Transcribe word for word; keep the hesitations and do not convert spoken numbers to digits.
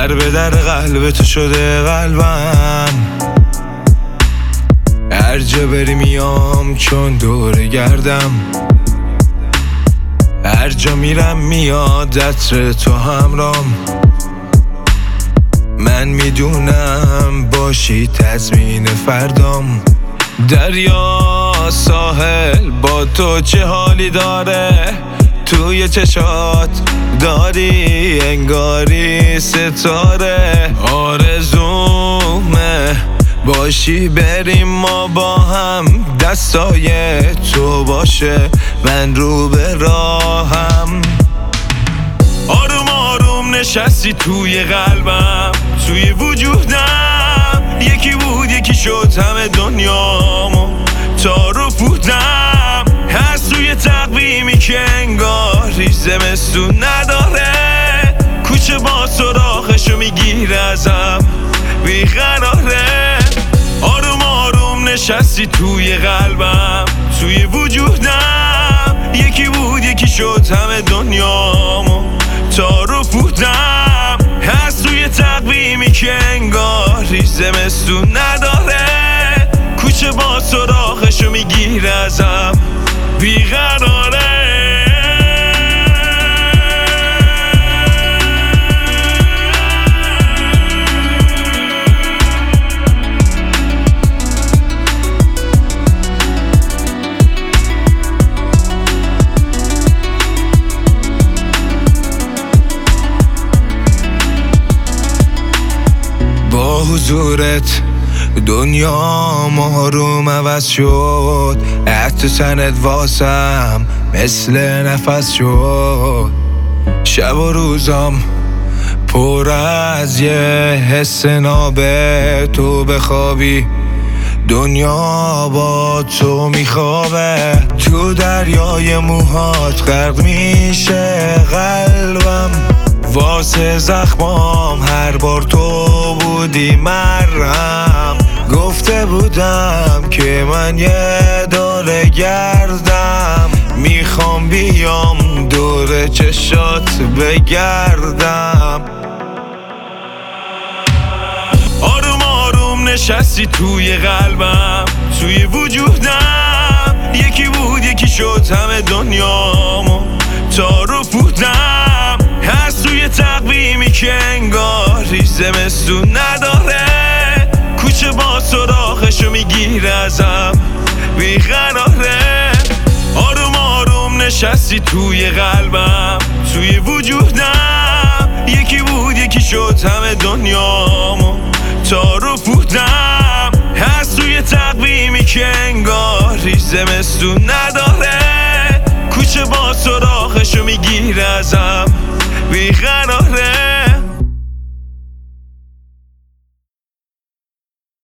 در به در قلب تو شده قلبم، هر جا بری میام چون دور گردم، هر جا میرم میاد عطر تو همرام. من میدونم باشی تضمین فردام، دریا ساحل با تو چه حالی داره، توی چشات داری انگاری ستاره. آرزومه باشی بریم ما با هم، دستای تو باشه من رو به راهم. آروم آروم نشستی توی قلبم، توی وجودم، یکی بود یکی شد همه دنیامو تارو بودم. هست توی تقویمی که انگاری زمستون نداره، کوچه با سراغشو میگیره ازم بیقراره. آروم آروم نشستی توی قلبم، توی وجودم، یکی بود یکی شد همه دنیامو تارو بودم. هست توی تقویمی که انگاری زمستون نداره، کوچه با سراغشو میگیره ازم بیقراره. با حضورت دنیا آروم عوض شد، عطر تنت واسم مثل نفس شد. شب و روزام پر از یه حس نابه، تو بخوابی دنیا با تو میخوابه. تو دریای موهات غرق میشه قلبم، واسه زخمام هر بار تو بودی مرهم. گفته بودم که من یه دور گردم، میخوام بیام دور چشات بگردم. آروم آروم نشستی توی قلبم، توی وجودم، یکی بود یکی شد همه دنیامو تارو بودم. هست توی تقویمی که انگاری زمستون نداره، کوچه با سراغشو میگیره ازم بیقراره. آروم آروم نشستی توی قلبم، توی وجودم، یکی بود یکی شد همه دنیامو تارو بودم. هست توی تقویمی که انگاری زمستون نداره، کوچه با سراغشو میگیره ازم بیقراره.